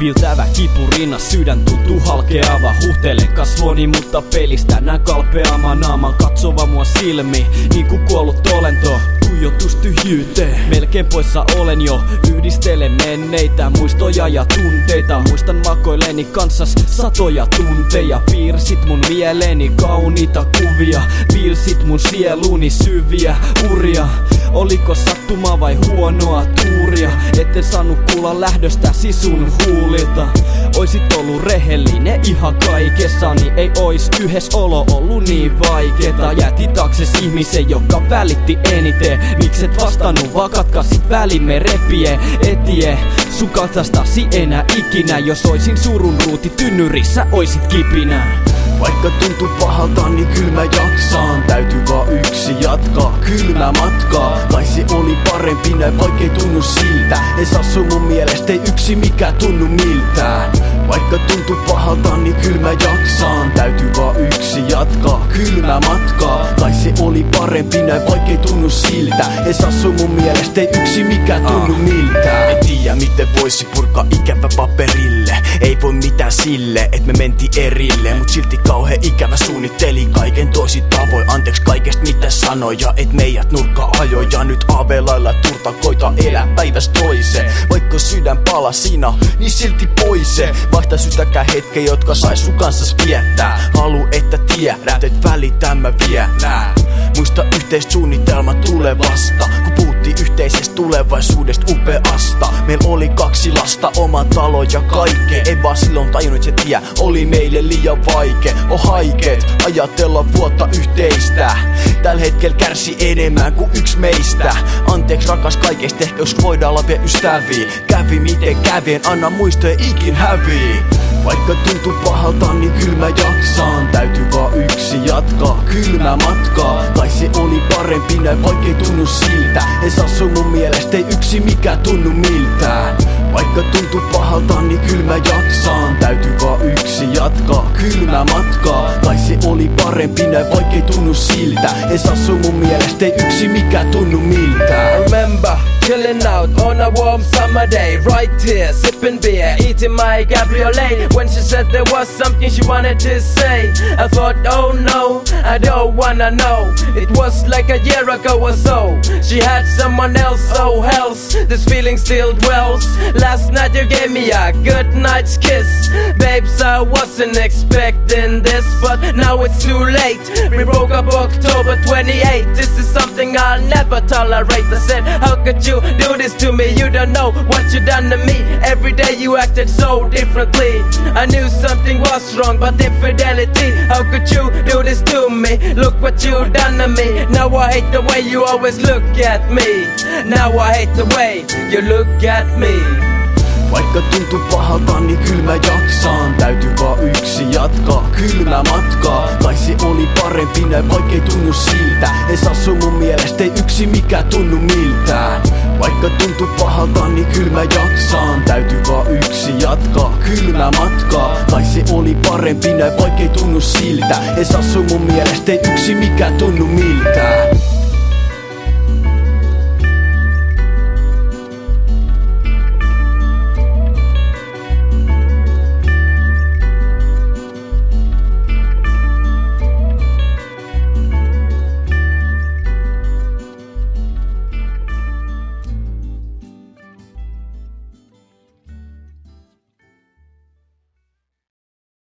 Viltävä kipu rinnas, sydän tuntuu halkeava. Huhtelen kasvoni, mutta pelistä nää kalpeama naama. Katsova mua silmi, niinku kuollut olento. Tuijotus tyhjyyteen, melkein poissa olen jo. Yhdistelen menneitä, muistoja ja tunteita. Muistan makoileni kanssas satoja tunteja. Piirsit mun mieleeni kauniita kuvia. Piirsit mun sieluni syviä uria. Oliko sattumaa vai huonoa tuuria? Etten saanut kuulla lähdöstäsi sun huulilta. Oisit ollut rehellinen ihan kaikessani. Ei ois yhdessä olo ollut niin vaikeeta. Jätit taakses ihmisen, joka välitti eniten. Mikset vastannut, vaan katkasit välimme repie etie. Sun katsastasi enää ikinä. Jos oisin surun ruuti tynnyrissä, oisit kipinä. Vaikka tuntuu pahalta, niin kyllä mä jaksaan. Täytyy vaan yksi jatkaa, kylmä matkaa. Kai se oli parempi näin, vaikkei tunnu siltä. Ei saa sun mun mielestä, ei yksi mikä tunnu miltään. Vaikka tuntuu pahalta, niin kyllä mä jaksaan. Täytyy vaan yksi jatkaa, kylmä matkaa. Kai se oli parempi näin, vaikkei tunnu siltä. Ei saa sun mun mielestä, ei yksi mikä tunnu miltään. En tiedä miten voisi purkaa ikävä paperille. Ei voi mitään sille, et me mentiin erille. Mut silti kauhean ikävä suunnittelin kaiken toisin tavoin. Anteeksi kaikesta mitä sanoja, et meidät nurkka ajoi. Ja nyt aavelailla turta koita elää päivästä toiseen. Vaikka sydän palasina, niin silti poise. Vaihta yhtäkään hetken, jotka sais sun kanssas viettää. Halu että tiedät, et välitän mä vielä. Muista yhteissuunnitelma tulevasta, kun puhuttiin yhteisestä tulevaisuudesta upeasta. Meillä oli 2 lasta, oma talo ja kaikkea. Ei vaan silloin tajunnut se tie, oli meille liian vaikea. On haikeet ajatella vuotta yhteistä. Tällä hetkellä kärsi enemmän kuin yksi meistä. Anteeksi rakas kaikesta, ehkä jos voidaan olla vielä ystäviä. Kävi miten kävi, en anna muistoja ikin hävii. Vaikka tuntuu pahalta, niin kyllä mä jaksaan. Täytyy vaan yksi jatkaa, kylmä matkaa. Kai se oli parempi näin, vaikkei tunnu siltä. Ei saa sun mun mielestä, ei yksi mikä tunnu miltään. Vaikka tuntuu pahalta, niin kyllä mä jaksaan. Täytyy vaan yksi jatkaa, kylmä matkaa. Kai se oli parempi näin, vaikkei tunnu siltä. Ei saa sun mun mielestä, ei yksi mikä tunnu miltään. Remember chilling out on a warm summer day, right here sipping beer, eating my cabriolet. When she said there was something she wanted to say, I thought, oh no, I don't wanna know. It was like a year ago or so. She had someone else, oh hells, this feeling still dwells. Last night you gave me a good night's kiss. Babes, I wasn't expecting this, but now it's too late. We broke up October 28. This is something I'll never tolerate. I said, how could you do this to me? You don't know what you done to me. Every day you acted so differently. I knew something was wrong, but infidelity. How could you do this to me? Look what you done to me. Now I hate the way you always look at me. Now I hate the way you look at me. Vaikka tuntuu pahalta, niin kyllä mä jaksaan. Täytyy vaan yksi jatkaa, kylmä matkaa. Kai se oli parempi näin, vaikkei tunnu siltä. Ei saa sun mun mielestä, ei yksi mikä tunnu miltään. Vaikka tuntuu pahalta, niin kyllä mä jaksaan. Täytyy vaan yksi jatkaa, kylmä matkaa. Kai se oli parempi näin, vaikkei tunnu siltä. Ei saa sun mun mielestä, ei yksi mikä tunnu miltään.